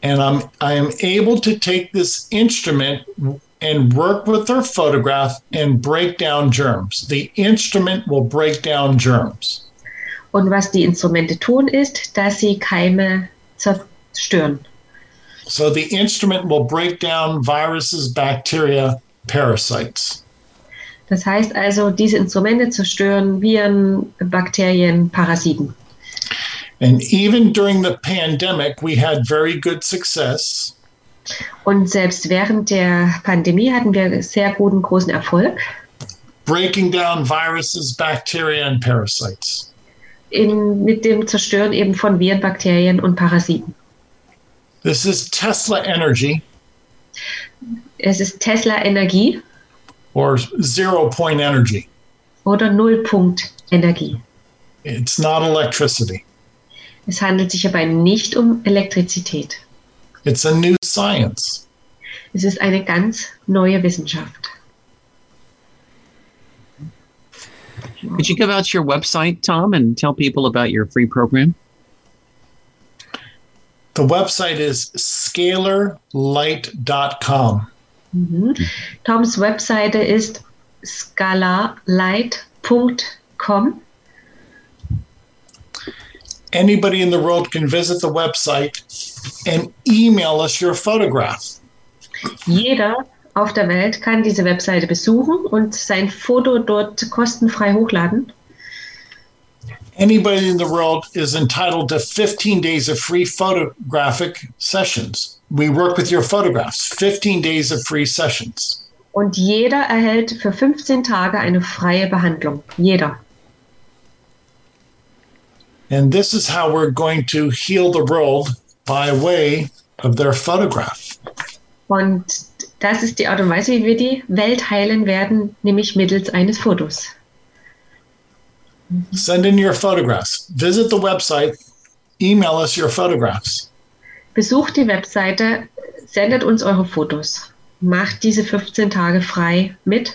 and I am able to take this instrument and work with their photograph and break down germs. The instrument will break down germs. Und was die Instrumente tun, ist, dass sie Keime zerstören. So the instrument will break down viruses, bacteria, parasites. Das heißt also, diese Instrumente zerstören Viren, Bakterien, Parasiten. And even during the pandemic, we had very good success. Und selbst während der Pandemie hatten wir sehr großen Erfolg. Breaking down viruses, bacteria, and parasites. Mit dem Zerstören eben von Viren, Bakterien und Parasiten. This is Tesla energy. Es ist Tesla-Energie. Or zero-point energy. Oder Nullpunkt-Energie. It's not electricity. Es handelt sich hierbei nicht um Elektrizität. It's a new science. Es ist eine ganz neue Wissenschaft. Could you give out your website, Tom, and tell people about your free program? The website is scalarlight.com. Toms Webseite ist scalarlight.com. Anybody in the world can visit the website and email us your photograph. Jeder auf der Welt kann diese Webseite besuchen und sein Foto dort kostenfrei hochladen. Anybody in the world is entitled to 15 days of free photographic sessions. We work with your photographs, 15 days of free sessions. Und jeder erhält für 15 Tage eine freie Behandlung. Jeder. And this is how we're going to heal the world by way of their photograph. Und das ist die Art und Weise, wie wir die Welt heilen werden, nämlich mittels eines Fotos. Send in your photographs. Visit the website. Email us your photographs. Besucht die Webseite, sendet uns eure Fotos. Macht diese 15 Tage frei mit.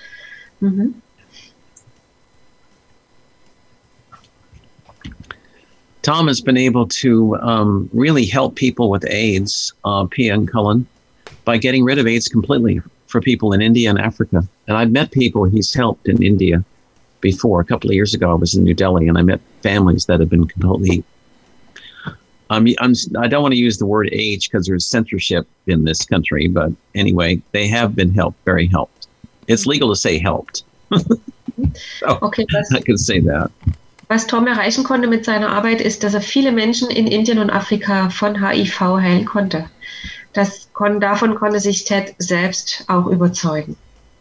Tom has been able to really help people with AIDS, Pia and Cullen, by getting rid of AIDS completely for people in India and Africa. And I've met people he's helped in India before. A couple of years ago, I was in New Delhi, and I met families that have been completely... I don't want to use the word age because there's censorship in this country, but anyway, they have been very helped. It's legal to say helped. Okay, I can say that. Was Tom erreichen konnte mit seiner Arbeit ist, dass er viele Menschen in Indien und Afrika von HIV heilen konnte. Davon konnte sich Ted selbst auch überzeugen.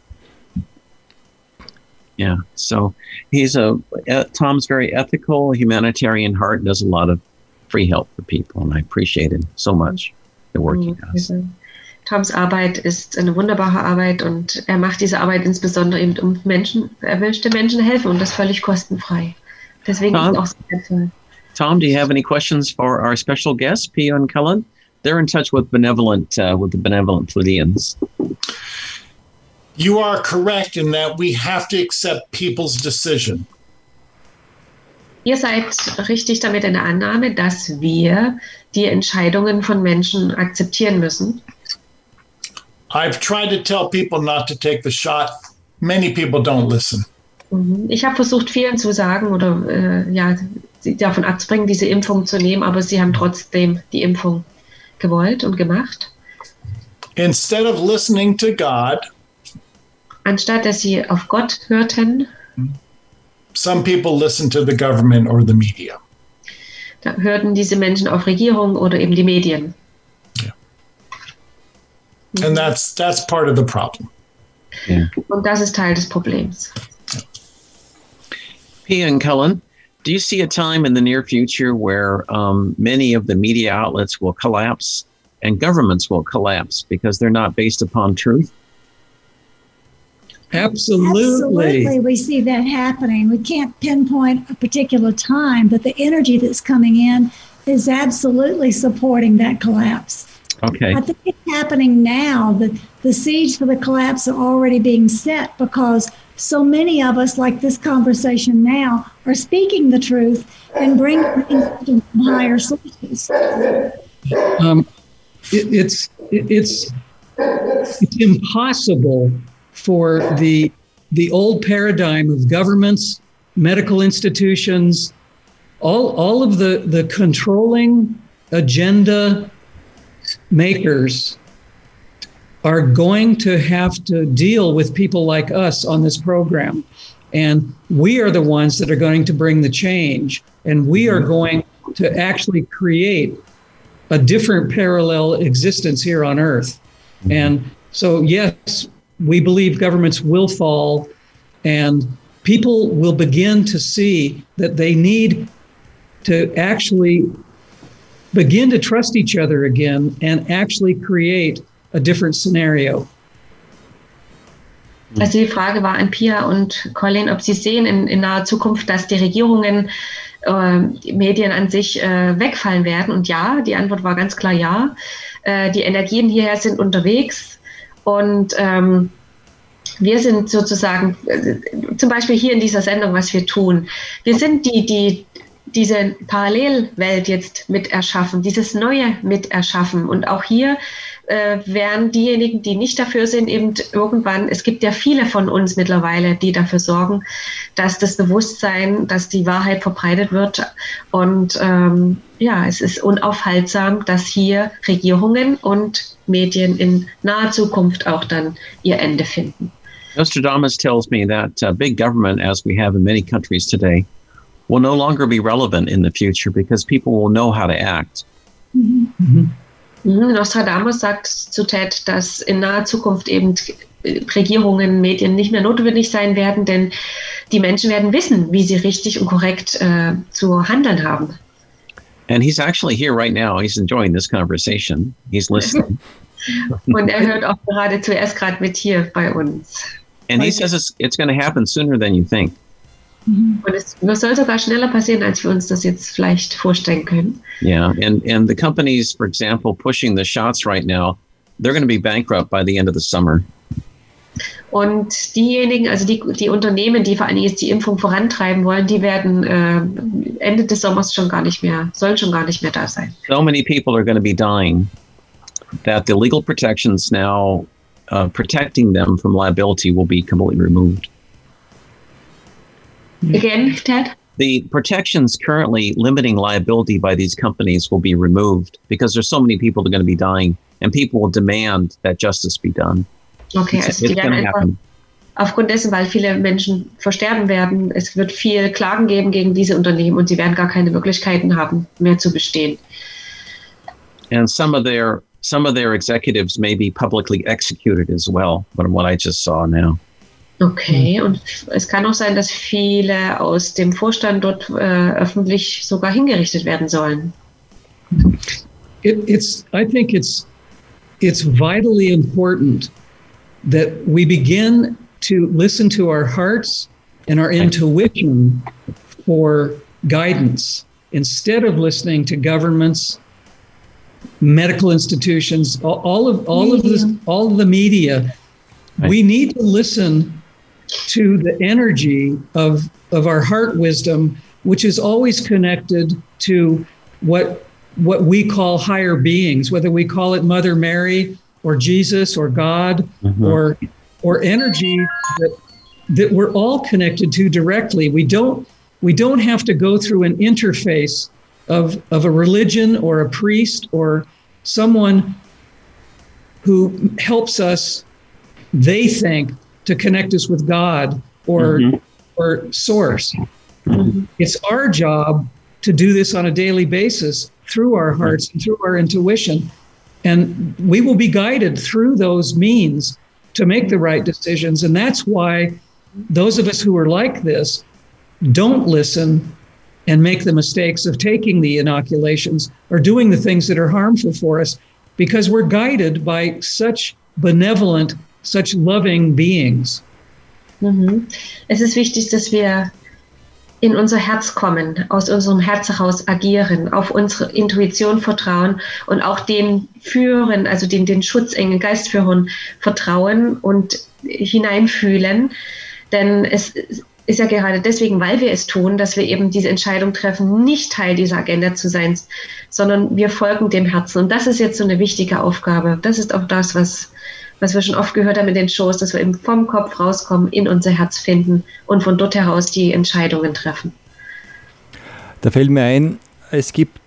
Yeah, so Tom's very ethical, humanitarian heart, and does a lot of free help for people, and I appreciate it so much, the work he does. Toms Arbeit ist eine wunderbare Arbeit und er macht diese Arbeit insbesondere eben um Menschen, er möchte Menschen helfen und das völlig kostenfrei. Deswegen ist es auch so wertvoll. Tom, do you have any questions for our special guests, Pia and Cullen? They're in touch with the benevolent Pleiadians. You are correct in that we have to accept people's decision. Ihr seid richtig damit in der Annahme, dass wir die Entscheidungen von Menschen akzeptieren müssen. I've tried to tell people not to take the shot. Many people don't listen. Ich habe versucht, vielen zu sagen oder sie davon abzubringen, diese Impfung zu nehmen, aber sie haben trotzdem die Impfung gewollt und gemacht. Instead of listening to God, anstatt dass sie auf Gott hörten, some people listen to the government or the media. Da hörten diese Menschen auf Regierung oder eben die Medien. Yeah. And that's part of the problem. Yeah. Und das ist Teil des Problems. Pia and Cullen, do you see a time in the near future where many of the media outlets will collapse and governments will collapse because they're not based upon truth? Absolutely. We see that happening. We can't pinpoint a particular time, but the energy that's coming in is absolutely supporting that collapse. Okay. I think it's happening now. The seeds for the collapse are already being set because so many of us, like this conversation now, are speaking the truth and bringing things from higher sources. it's impossible for the old paradigm of governments, medical institutions, all of the controlling agenda makers are going to have to deal with people like us on this program. And we are the ones that are going to bring the change. And we are going to actually create a different parallel existence here on Earth. And so, yes, we believe governments will fall and people will begin to see that they need to actually begin to trust each other again and actually create a different scenario. Also die Frage war an Pia und Colin, ob sie sehen in naher Zukunft, dass die Regierungen, die Medien an sich wegfallen werden. Und ja, die Antwort war ganz klar ja. Die Energien hierher sind unterwegs und wir sind sozusagen, zum Beispiel hier in dieser Sendung, was wir tun, wir sind die diese Parallelwelt jetzt mit erschaffen, dieses Neue mit erschaffen. Und auch hier werden diejenigen, die nicht dafür sind, eben irgendwann, es gibt ja viele von uns mittlerweile, die dafür sorgen, dass das Bewusstsein, dass die Wahrheit verbreitet wird. Und ja, es ist unaufhaltsam, dass hier Regierungen und Medien in naher Zukunft auch dann ihr Ende finden. Nostradamus tells me that big government, as we have in many countries today, will no longer be relevant in the future because people will know how to act. Nostradamus sagt zu Ted, dass in naher Zukunft eben Regierungen, Medien nicht mehr notwendig sein werden, denn die Menschen werden wissen, wie sie richtig und korrekt zu handeln haben. And he's actually here right now. He's enjoying this conversation. He's listening. Und hört auch zuerst gerade mit hier bei uns. And he says it's going to happen sooner than you think. Und es soll sogar schneller passieren, als wir uns das jetzt vielleicht vorstellen können. Yeah, and the companies, for example, pushing the shots right now, they're going to be bankrupt by the end of the summer. Und diejenigen, also die Unternehmen, die vor allem jetzt die Impfung vorantreiben wollen, die werden Ende des Sommers sollen schon gar nicht mehr da sein. So many people are going to be dying that the legal protections now protecting them from liability will be completely removed. Again, Ted? The protections currently limiting liability by these companies will be removed because there's so many people that are going to be dying and people will demand that justice be done. Okay, also die werden einfach aufgrund dessen, weil viele Menschen versterben werden, es wird viel Klagen geben gegen diese Unternehmen und sie werden gar keine Möglichkeiten haben, mehr zu bestehen. And some of their executives may be publicly executed as well, from what I just saw now. Okay, und es kann auch sein, dass viele aus dem Vorstand dort öffentlich sogar hingerichtet werden sollen. I think it's vitally important that we begin to listen to our hearts and our intuition for guidance instead of listening to governments, medical institutions, all of the media. Right. We need to listen to the energy of our heart wisdom, which is always connected to what we call higher beings, whether we call it Mother Mary or Jesus or God, or energy that we're all connected to directly. We don't have to go through an interface of a religion or a priest or someone who helps us, they think, to connect us with God or source. It's our job to do this on a daily basis through our hearts and through our intuition. And we will be guided through those means to make the right decisions. And that's why those of us who are like this don't listen and make the mistakes of taking the inoculations or doing the things that are harmful for us, because we're guided by such benevolent, such loving beings. Es ist wichtig, dass wir in unser Herz kommen, aus unserem Herz heraus agieren, auf unsere Intuition vertrauen und auch den Führern, also den Schutzengeln, Geistführern vertrauen und hineinfühlen. Denn ist ja gerade deswegen, weil wir es tun, dass wir eben diese Entscheidung treffen, nicht Teil dieser Agenda zu sein, sondern wir folgen dem Herzen. Und das ist jetzt so eine wichtige Aufgabe. Das ist auch das, was wir schon oft gehört haben in den Shows, dass wir eben vom Kopf rauskommen, in unser Herz finden und von dort heraus die Entscheidungen treffen. Da fällt mir ein, es gibt,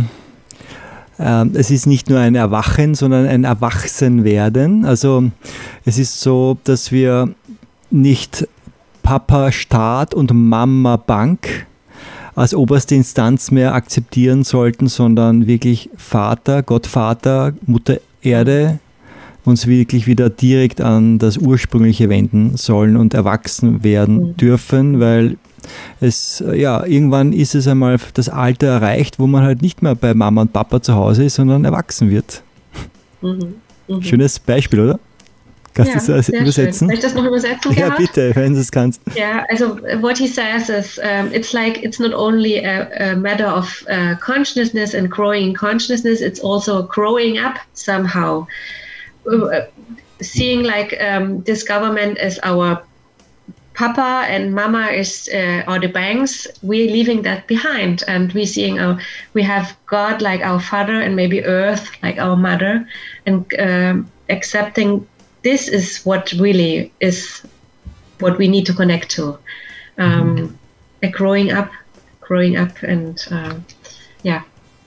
es ist nicht nur ein Erwachen, sondern ein Erwachsenwerden. Also es ist so, dass wir nicht Papa Staat und Mama Bank als oberste Instanz mehr akzeptieren sollten, sondern wirklich Vater, Gottvater, Mutter Erde uns wirklich wieder direkt an das Ursprüngliche wenden sollen und erwachsen werden dürfen, weil irgendwann ist es einmal das Alter erreicht, wo man halt nicht mehr bei Mama und Papa zu Hause ist, sondern erwachsen wird. Schönes Beispiel, oder? Kannst du das übersetzen? Soll ich das noch übersetzen? Ja, bitte, wenn du es kannst. Ja, also what he says is, it's not only a matter of consciousness and growing consciousness, it's also growing up somehow. Seeing like this government as our Papa and Mama are the banks, we're leaving that behind, and we're seeing we have God like our father and maybe Earth like our mother, and accepting this is what really is what we need to connect to. Growing up, and yeah.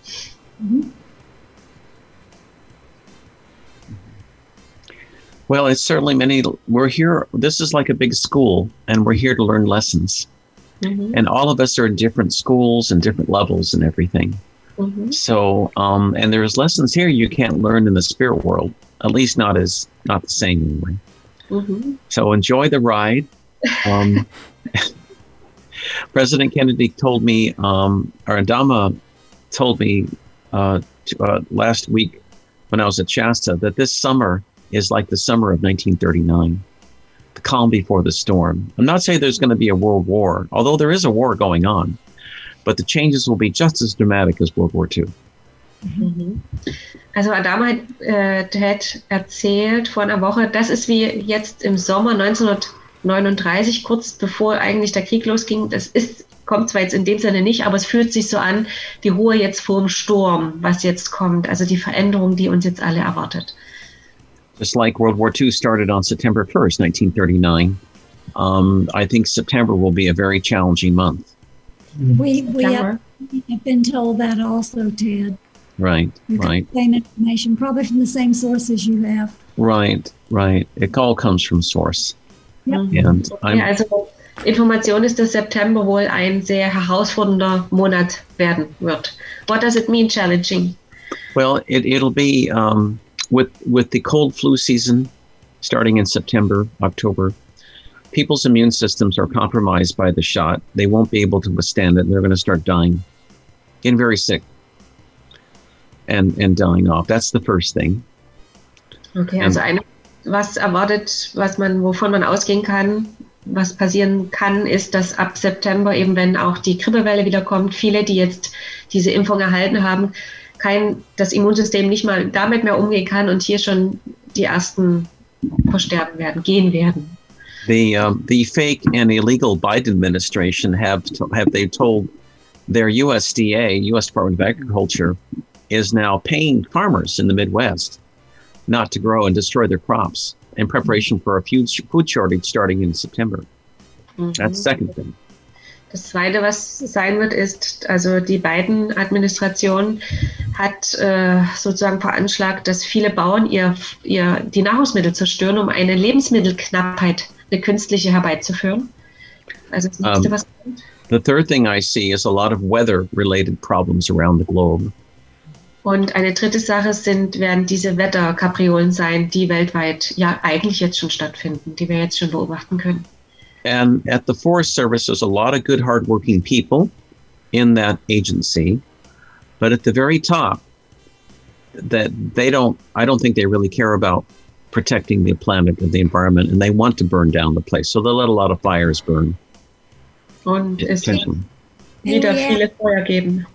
Well, it's certainly we're here, this is like a big school, and we're here to learn lessons. And all of us are in different schools and different levels and everything. So, and there's lessons here you can't learn in the spirit world, at least not the same anyway. So enjoy the ride. President Kennedy told me, or Adama told me last week when I was at Shasta, that this summer is like the summer of 1939, the calm before the storm. I'm not saying there's going to be a world war, although there is a war going on, but the changes will be just as dramatic as World War II. Also Adama hat erzählt vor einer Woche, das ist wie jetzt im Sommer 1939, kurz bevor eigentlich der Krieg losging. Kommt zwar jetzt in dem Sinne nicht, aber es fühlt sich so an, die Ruhe jetzt vor dem Sturm, was jetzt kommt, also die Veränderung, die uns jetzt alle erwartet. Just like World War II started on September 1st, 1939, I think September will be a very challenging month. We have been told that also, Ted. Right. Same information, probably from the same sources you have. Right. It all comes from source. Yep. And also Information ist, dass September wohl ein sehr herausfordernder Monat werden wird. What does it mean, challenging? Well, it'll be with the cold flu season starting in September, October. People's immune systems are compromised by the shot. They won't be able to withstand it, and they're going to start dying, getting very sick, and dying off. That's the first thing. Okay, also was erwartet, wovon man ausgehen kann, was passieren kann, ist, dass ab September eben, wenn auch die Grippewelle wiederkommt, viele, die jetzt diese Impfung erhalten haben, das Immunsystem nicht mal damit mehr umgehen kann und hier schon die ersten versterben werden, gehen werden. The fake and illegal Biden administration have they told their USDA, U.S. Department of Agriculture, is now paying farmers in the Midwest not to grow and destroy their crops in preparation for a food shortage starting in September. That's the second thing. Das Zweite, was sein wird, ist, also die Biden-Administration hat sozusagen veranschlagt, dass viele Bauern die Nahrungsmittel zerstören, um eine Lebensmittelknappheit, eine künstliche herbeizuführen. Also das Nächste, was kommt. The third thing I see is a lot of weather-related problems around the globe. Und eine dritte Sache werden diese Wetterkapriolen sein, die weltweit ja eigentlich jetzt schon stattfinden, die wir jetzt schon beobachten können. And at the Forest Service, there's a lot of good, hardworking people in that agency. But at the very top, that I don't think they really care about protecting the planet and the environment, and they want to burn down the place. So they'll let a lot of fires burn. Und es wird wieder viele Feuer geben.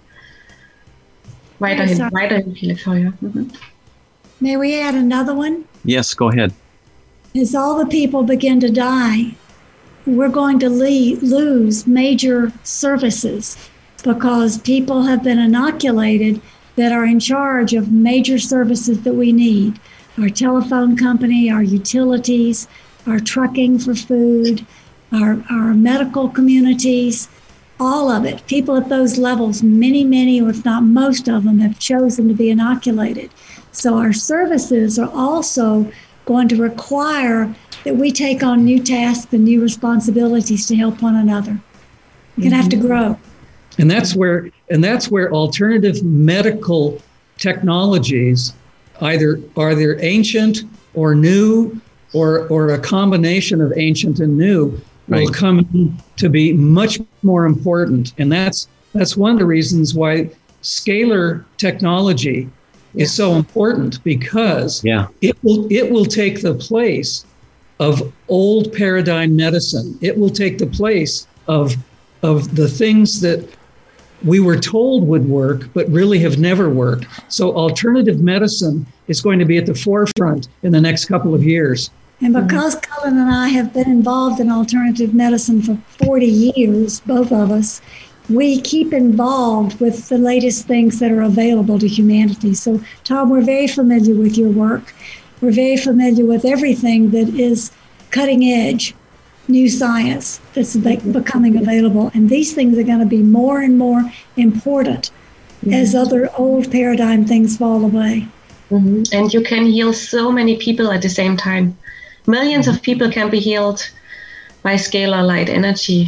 Weiterhin viele Feuer. May we add another one? Yes, go ahead. As all the people begin to die, we're going to lose major services because people have been inoculated that are in charge of major services that we need. Our telephone company, our utilities, our trucking for food, our medical communities, all of it. People at those levels, many, or if not most of them, have chosen to be inoculated. So our services are also going to require that we take on new tasks and new responsibilities to help one another. We're going to have to grow. And that's where alternative medical technologies either ancient or new or a combination of ancient and new will come to be much more important. And that's one of the reasons why scalar technology is so important, because it will take the place of old paradigm medicine. It will take the place of the things that we were told would work, but really have never worked. So alternative medicine is going to be at the forefront in the next couple of years. And because Cullen and I have been involved in alternative medicine for 40 years, both of us, we keep involved with the latest things that are available to humanity. So, Tom, we're very familiar with your work. We're very familiar with everything that is cutting edge, new science that's becoming available. And these things are going to be more and more important as other old paradigm things fall away. And you can heal so many people at the same time. Millions of people can be healed by scalar light energy.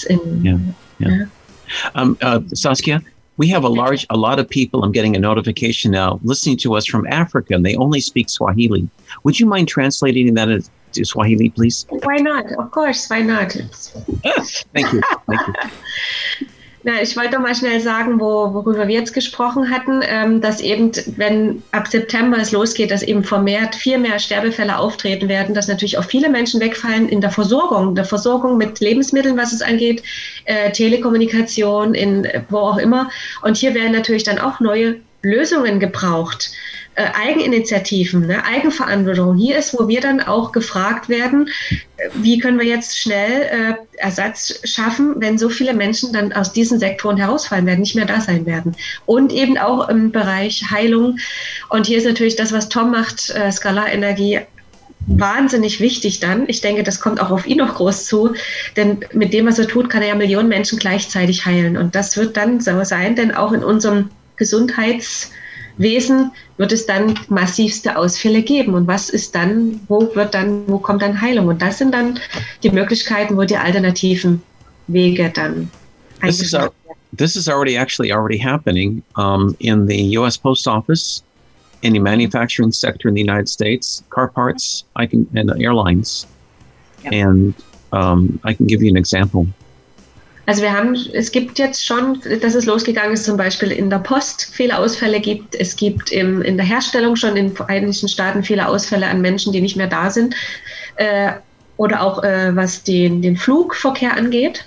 Saskia, we have a lot of people. I'm getting a notification now listening to us from Africa, and they only speak Swahili. Would you mind translating that to Swahili, please? Why not? Of course, why not? Thank you. Na, ich wollte noch mal schnell sagen, worüber wir jetzt gesprochen hatten, dass eben, wenn ab September es losgeht, dass eben viel mehr Sterbefälle auftreten werden, dass natürlich auch viele Menschen wegfallen in der Versorgung mit Lebensmitteln, was es angeht, Telekommunikation, wo auch immer. Und hier werden natürlich dann auch neue Lösungen gebraucht. Eigeninitiativen, Eigenverantwortung. Hier ist, wo wir dann auch gefragt werden, wie können wir jetzt schnell Ersatz schaffen, wenn so viele Menschen dann aus diesen Sektoren herausfallen werden, nicht mehr da sein werden. Und eben auch im Bereich Heilung. Und hier ist natürlich das, was Tom macht, Skalarenergie, wahnsinnig wichtig dann. Ich denke, das kommt auch auf ihn noch groß zu, denn mit dem, was er tut, kann er ja Millionen Menschen gleichzeitig heilen. Und das wird dann so sein, denn auch in unserem Gesundheitswesen wird es dann massivste Ausfälle geben. Und was ist dann, wo kommt dann Heilung? Und das sind dann die Möglichkeiten, wo die alternativen Wege dann eingeschlagen werden. This is already happening in the U.S. Post Office, in the manufacturing sector in the United States, car parts, and airlines. Yep. And I can give you an example. Also es gibt jetzt schon, dass es losgegangen ist, zum Beispiel in der Post viele Ausfälle gibt. Es gibt in der Herstellung schon in den Vereinigten Staaten viele Ausfälle an Menschen, die nicht mehr da sind. Oder auch was den Flugverkehr angeht.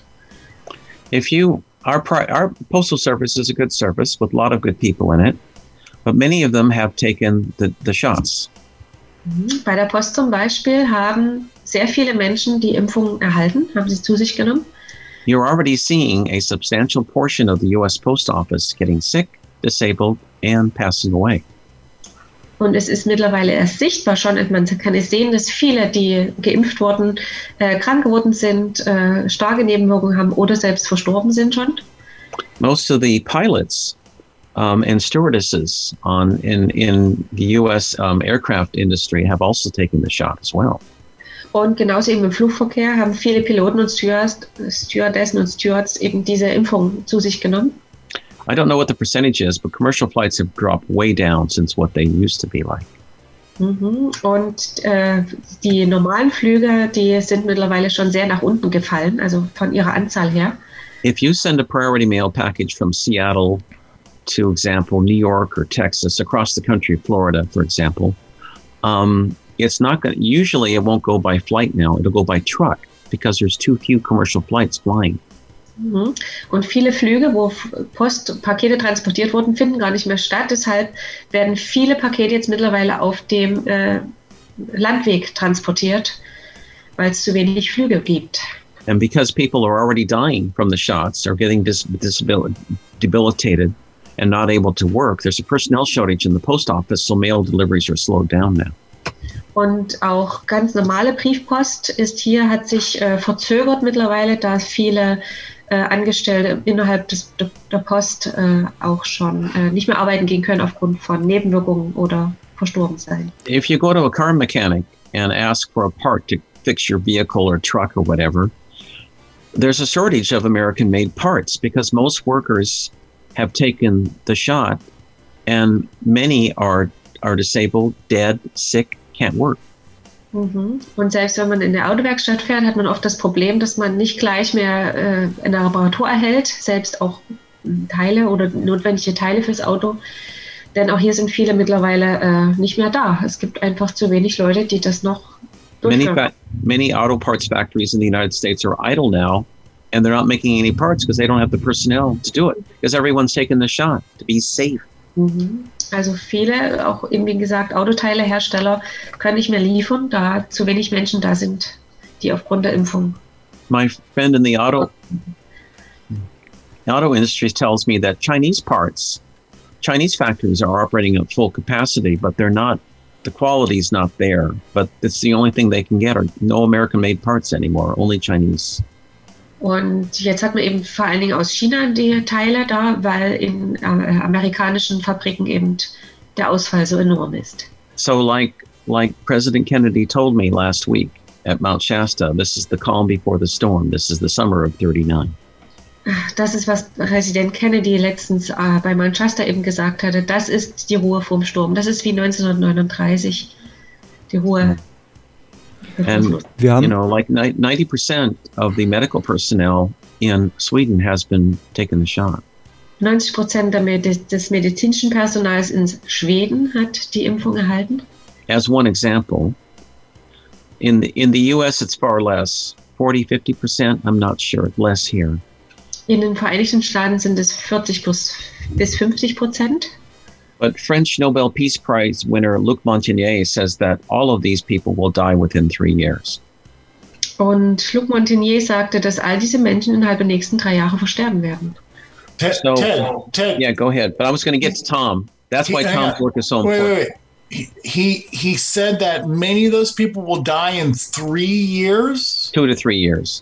Our postal service is a good service with a lot of good people in it, but many of them have taken the shots. Bei der Post zum Beispiel haben sehr viele Menschen die Impfung erhalten, haben sie zu sich genommen. You're already seeing a substantial portion of the U.S. Post Office getting sick, disabled, and passing away. Und es ist mittlerweile erst sichtbar schon, und man kann es sehen, dass viele, die geimpft wurden, krank geworden sind, starke Nebenwirkungen haben oder selbst verstorben sind schon. Most of the pilots and stewardesses in the U.S. Aircraft industry have also taken the shot as well. Und genauso eben im Flugverkehr haben viele Piloten und Stewardessen und Stewards eben diese Impfung zu sich genommen. I don't know what the percentage is, but commercial flights have dropped way down since what they used to be like. Und die normalen Flüge, die sind mittlerweile schon sehr nach unten gefallen, also von ihrer Anzahl her. If you send a priority mail package from Seattle to example, New York or Texas, across the country, Florida, for example, it's not going. Usually, it won't go by flight now. It'll go by truck because there's too few commercial flights flying. Und viele Flüge, wo Postpakete transportiert wurden, finden gar nicht mehr statt. Deshalb werden viele Pakete jetzt mittlerweile auf dem Landweg transportiert, weil es zu wenig Flüge gibt. And because people are already dying from the shots or getting debilitated and not able to work, there's a personnel shortage in the post office, so mail deliveries are slowed down now. Und auch ganz normale Briefpost hat sich verzögert mittlerweile, da viele Angestellte innerhalb der Post auch schon nicht mehr arbeiten gehen können aufgrund von Nebenwirkungen oder Verstorbensein. If you go to a car mechanic and ask for a part to fix your vehicle or truck or whatever, there's a shortage of American-made parts because most workers have taken the shot and many are disabled, dead, sick, can't work. Und selbst wenn man in der Autowerkstatt fährt, hat man oft das Problem, dass man nicht gleich mehr eine Reparatur erhält, selbst auch Teile oder notwendige Teile fürs Auto. Denn auch hier sind viele mittlerweile nicht mehr da. Es gibt einfach zu wenig Leute, die das noch durchführen. Many auto parts factories in the United States are idle now, and they're not making any parts because they don't have the personnel to do it, because everyone's taken the shot to be safe. Also viele, auch eben wie gesagt, Autoteilehersteller können nicht mehr liefern, da zu wenig Menschen da sind, die aufgrund der Impfung. My friend in the auto industry tells me that Chinese factories are operating at full capacity, but the quality's not there. But it's the only thing they can get are no American-made parts anymore, only Chinese. Und jetzt hat man eben vor allen Dingen aus China die Teile da, weil in amerikanischen Fabriken eben der Ausfall so enorm ist. So like President Kennedy told me last week at Mount Shasta, this is the calm before the storm. This is the summer of 39. Das ist, was Präsident Kennedy letztens bei Mount Shasta eben gesagt hatte. Das ist die Ruhe vorm Sturm. Das ist wie 1939, die Ruhe. And, like 90% of the medical personnel in Sweden has been taken the shot. 90% des medizinischen Personals in Schweden hat die Impfung erhalten. As one example, in the US it's far less, 40-50%, I'm not sure, less here. In den Vereinigten Staaten sind es 40 bis 50%. But French Nobel Peace Prize winner Luc Montagnier says that all of these people will die within 3 years. Und Luc Montagnier sagte, dass all diese Menschen innerhalb der nächsten 3 Jahre versterben werden. Ted. Yeah, go ahead. But I was going to get to Tom. That's why Tom's work is so important. Wait. He said that many of those people will die in 3 years? 2 to 3 years.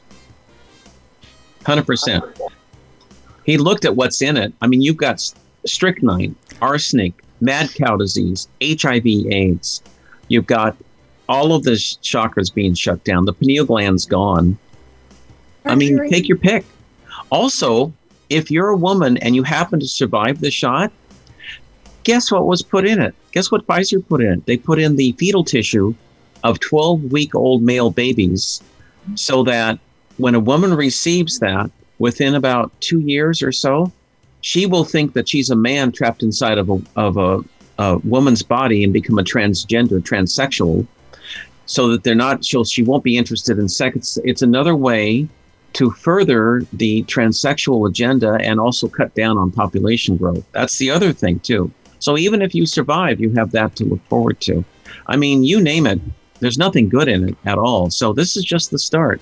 100%. He looked at what's in it. I mean, you've got strychnine, arsenic, mad cow disease, HIV, AIDS. You've got all of the chakras being shut down. The pineal gland's gone. I mean, take your pick. Also, if you're a woman and you happen to survive the shot, guess what was put in it? Guess what Pfizer put in it? They put in the fetal tissue of 12-week-old male babies so that when a woman receives that, within about 2 years or so, she will think that she's a man trapped inside of a woman's body and become a transsexual, so that she won't be interested in sex. It's another way to further the transsexual agenda and also cut down on population growth. That's the other thing too. So even if you survive, you have that to look forward to. I mean, you name it, there's nothing good in it at all. So this is just the start.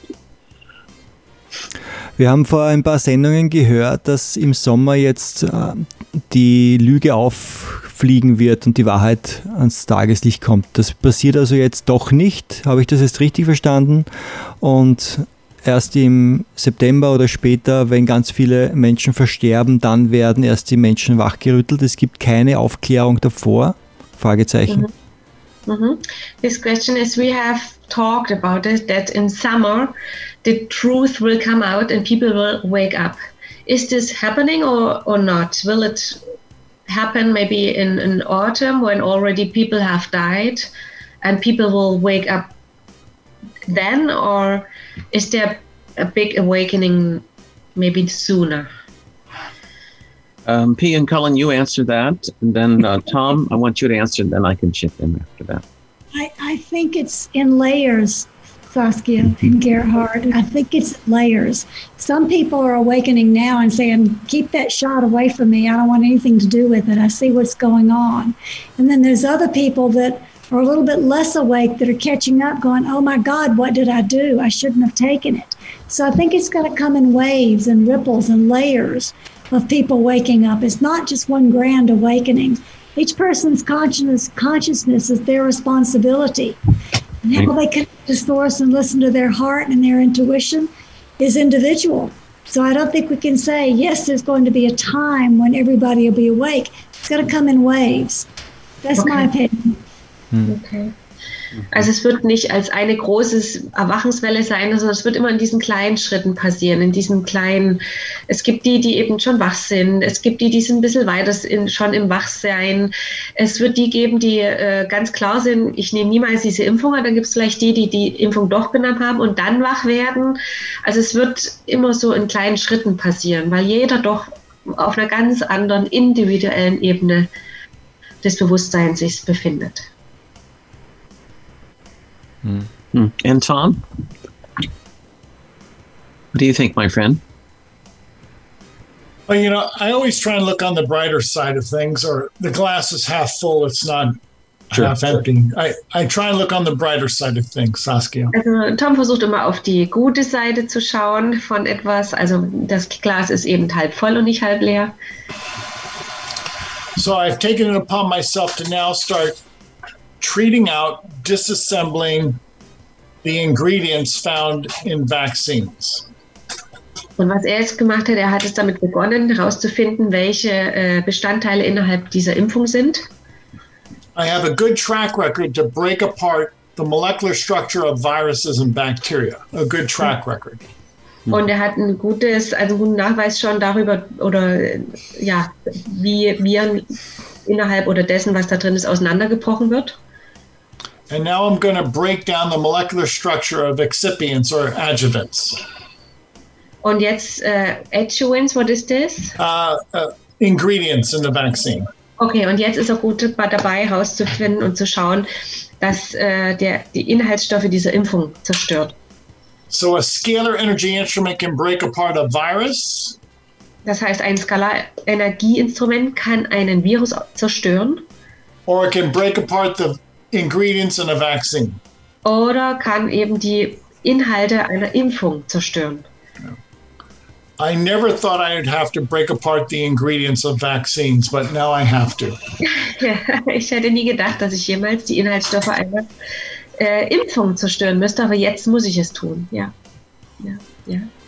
Wir haben vor ein paar Sendungen gehört, dass im Sommer jetzt die Lüge auffliegen wird und die Wahrheit ans Tageslicht kommt. Das passiert also jetzt doch nicht. Habe ich das jetzt richtig verstanden? Und erst im September oder später, wenn ganz viele Menschen versterben, dann werden erst die Menschen wachgerüttelt. Es gibt keine Aufklärung davor? Fragezeichen. This question is, we have talked about it, that in summer the truth will come out and people will wake up. Is this happening or not? Will it happen maybe in autumn when already people have died and people will wake up then, or is there a big awakening maybe sooner? P and Cullen, you answer that, and then Tom, I want you to answer, and then I can chip in after that. I think it's in layers, Saskia and Gerhard. I think it's layers. Some people are awakening now and saying, keep that shot away from me. I don't want anything to do with it. I see what's going on. And then there's other people that or a little bit less awake that are catching up going, oh my God, what did I do? I shouldn't have taken it. So I think it's going to come in waves and ripples and layers of people waking up. It's not just one grand awakening. Each person's consciousness is their responsibility. And how they connect to source and listen to their heart and their intuition is individual. So I don't think we can say, yes, there's going to be a time when everybody will be awake. It's going to come in waves. That's my opinion. Okay. Also es wird nicht als eine große Erwachenswelle sein, sondern es wird immer in diesen kleinen Schritten passieren, in diesen kleinen, es gibt die eben schon wach sind, es gibt die sind ein bisschen weiter schon im Wachsein, es wird die geben, die ganz klar sind, ich nehme niemals diese Impfung, dann gibt es vielleicht die Impfung doch genommen haben und dann wach werden. Also es wird immer so in kleinen Schritten passieren, weil jeder doch auf einer ganz anderen individuellen Ebene des Bewusstseins sich befindet. And Tom, what do you think, my friend? Well, you know, I always try and look on the brighter side of things, or the glass is half full, it's not half empty. I try and look on the brighter side of things, Saskia. Also Tom versucht immer auf die gute Seite zu schauen von etwas. Also das Glas ist eben halb voll und nicht halb leer. So I've taken it upon myself to now start treating out, disassembling the ingredients found in vaccines. Und was er jetzt gemacht hat, er hat es damit begonnen, herauszufinden, welche Bestandteile innerhalb dieser Impfung sind. I have a good track record to break apart the molecular structure of viruses and bacteria. A good track record. Und er hat einen guten Nachweis schon darüber, oder ja, wie Viren innerhalb oder dessen, was da drin ist, auseinandergebrochen wird. And now I'm going to break down the molecular structure of excipients or adjuvants. Und jetzt Adjuvants, what is this? Ingredients in the vaccine. Okay, und jetzt ist er gut dabei, herauszufinden und zu schauen, dass die Inhaltsstoffe dieser Impfung zerstört. So a scalar energy instrument can break apart a virus. Das heißt, ein Skalarenergieinstrument kann einen Virus zerstören. Or it can break apart the ingredients in a vaccine. Oder kann eben die Inhalte einer Impfung zerstören. I never thought I'd have to break apart the ingredients of vaccines, but now I have to. Ja, ich hätte nie gedacht, dass ich jemals die Inhaltsstoffe einer Impfung zerstören müsste, aber jetzt muss ich es tun. Ja.